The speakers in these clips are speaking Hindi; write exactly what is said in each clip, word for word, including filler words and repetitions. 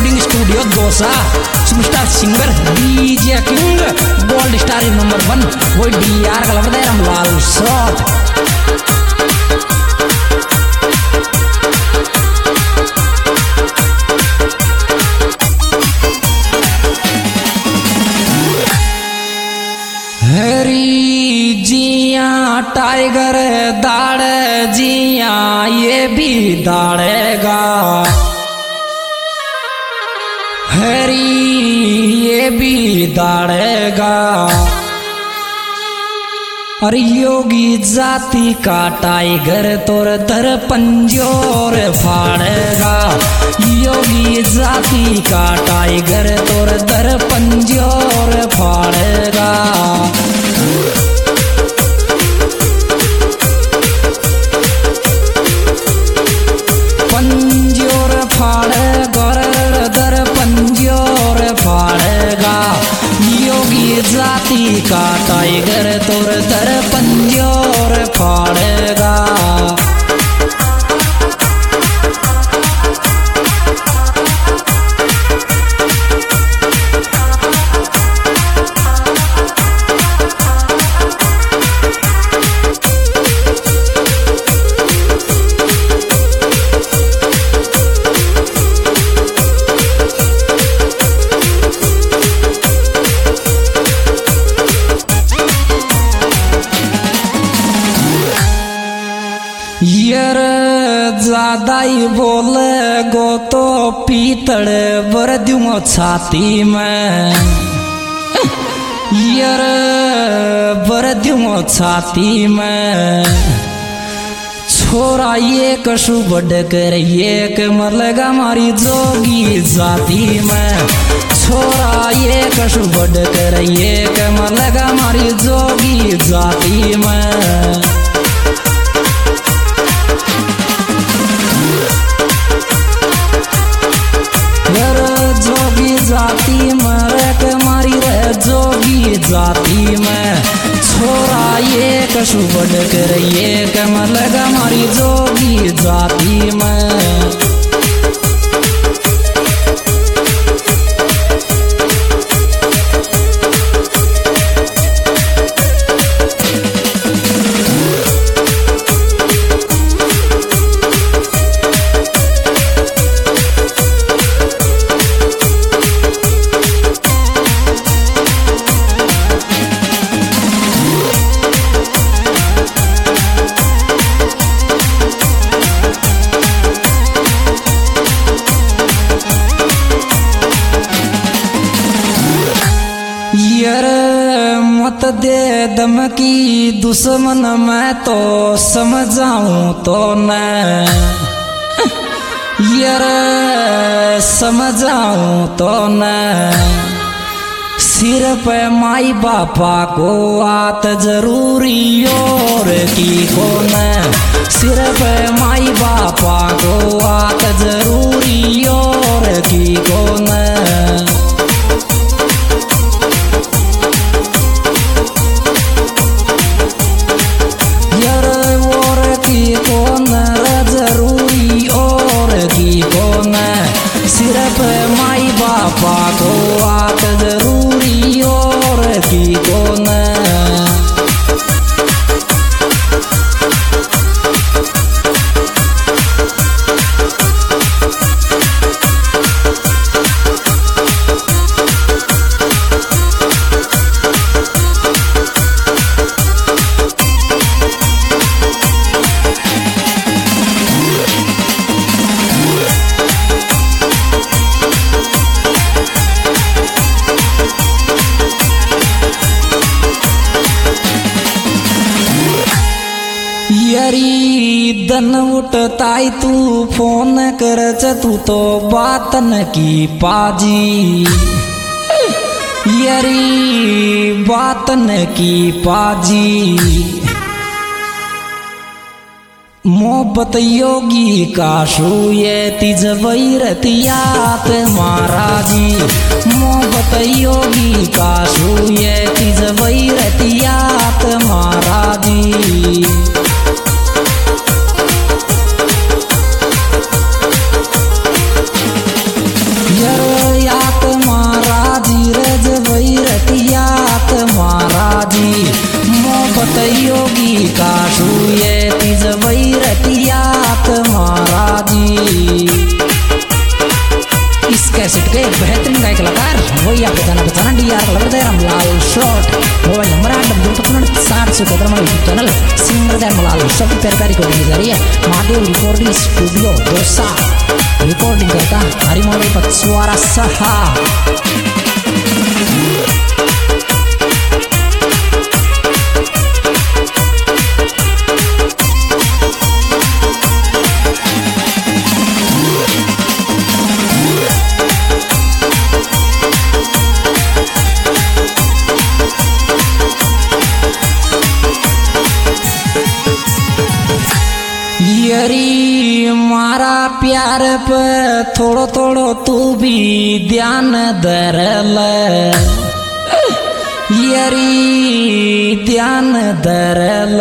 Recording studio Dausa. Superstar singer DJ king gold star number one वो डी आर कलवदे रामलाल शॉट। हरी जिया टाइगर दाड़ जिया ये भी दाड़ेगा, हरी ये भी दाड़ेगा। अरे योगी जाति का टाइगर तोर दर पंजोर फाड़ेगा, योगी जाति का टाइगर तोर दर पंजोर फाड़ेगा। पंजोर फाड़ेगा दर पंजोर फाड़ेगा, योगी जाति का टाइगर तोर दर पंजोर फाड़ेगा। यार ज्यादा ही बोले गो तो पीतड़ बर दूँ छाती में, यार बर दूँ छाती में। छोरा ये कशु बढ़ कर एक मरलेगा मारी जोगी जाति में, छोरा ये कशु बढ़ कर एक मरलेगा मारी जोगी जाति में। जोगी जाति मरे के मारी रे जोगी जाति में, छोरा ये कशु बढ़ कर ये कमर लगा मारी जोगी जाति में। यार मत दे धमकी दुश्मन मैं तो समझाऊं तो न, यार समझाऊं तो न। सिर पे माई बापा को आत जरूरी और की को न, सिर पे माई बापा को आत जरूरी और की को न। जरूरी और की कौन सिर्फ माई बापा को आत जरूरी और की कौन। यारी दन उठताई तू फोन कर तू तो बात न की पाजी, यारी बात न की पाजी। मोहब्बत योगी काशू ये तिज वैरतियात महाराजी, मोहब्बत योगी काशू ये तिज वैरतियात महाराजी। यार काशू ये तीज वैरतियात महाराजी। इस कैसेट के बेहतरीन गायक कलाकार वही आपको गाना बचाना डी आर कलर दे रामलाल शॉट मोबाइल नंबर आठ डबल पचपन साठ सौ पंद्रह यूट्यूब चैनल सिंगर दे रामलाल शॉट प्यार प्यारी रिकॉर्डिंग की जा रही है Mahadev recording studio Dausa. Recording करता हरिमोल पचवारा सहा। यरी मारा प्यार पे थोड़ो थोड़ो तू भी ध्यान धरल, यरी ध्यान धरल।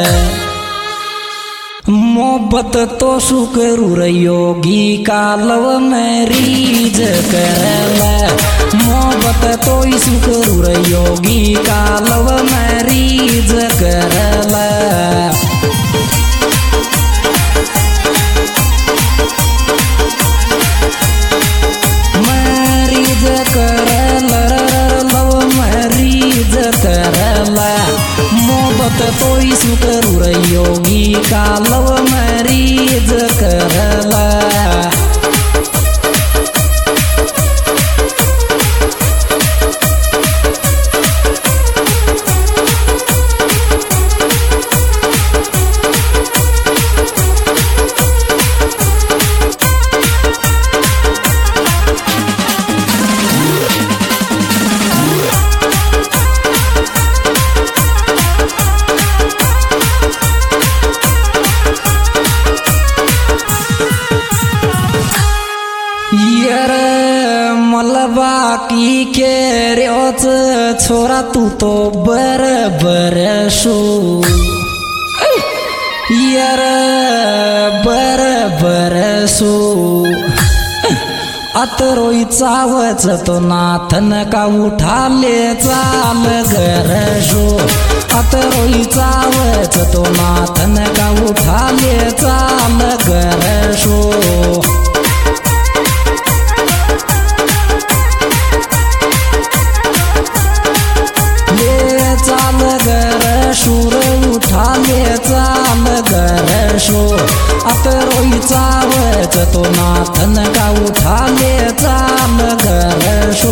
मोहब्बत तो शुक्र योगी का लव मैरीज करल, मोहब्बत तो शुक्र योगी का लव मैरीज करल। मोहब्बत तो शुक्र योगी का लव मैरीज करला। मलबा की के रोच छोरा तू तो बर बर शो यार बर बर सो अतरोई चावच तो नाथन का उठा ले चाल घर शो, अतरोई चावच तो नाथन का उठा ले चाल घर शो। शूर उठा ले चाल घर शो, अतरोई चावच तो नाथन का उठा ले चाल घर शो।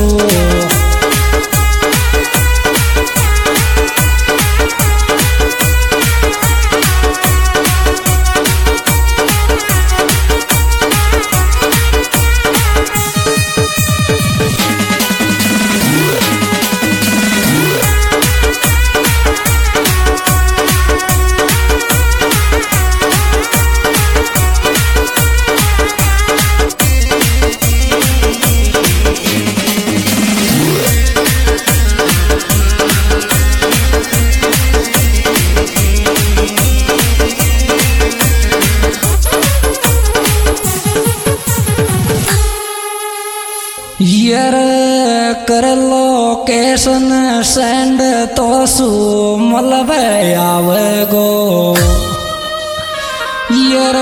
यार कर लोकेशन सेंड तो सु मलबे आवे गो, यार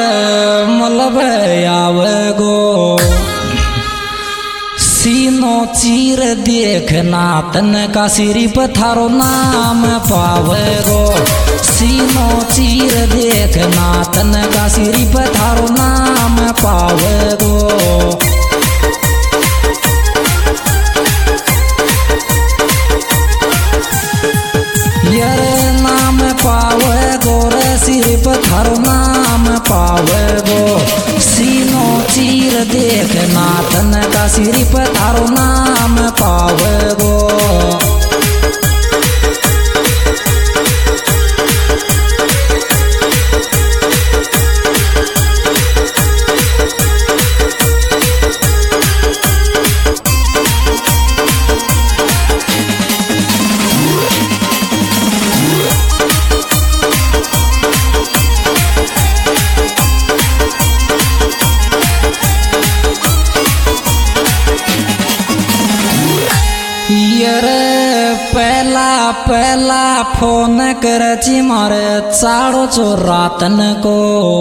मलबे आवे गो। सीनो चीर देखना तन का सिरी पथारो नाम पावे गो, सीनो चीर देखना तन का सिरी पथारो नाम पावे गो। पावे गो रे सिर्फ थारो नाम पावे गो, सीनो चीर देखना तन का सिर्फ थारो नाम पावे गो। यार पहला फोन करची मारे चाड़ो चो रातन को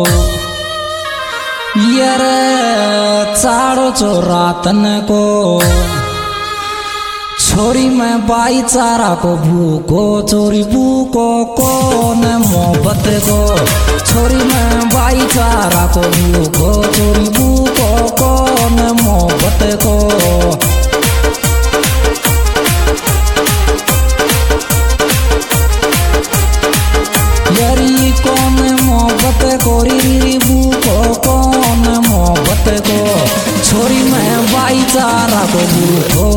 यार चाड़ो चो रातन को छोरी में बाई चारा को भूको चोरी भूको कौन मोहब्बत को छोरी में बाई चारा को भूको चोरी भूको कौन मोहब्बत को यारी कौन मोहब्बत कोरी भूको कौन मोहब्बत को छोरी में बाई चारा को भूको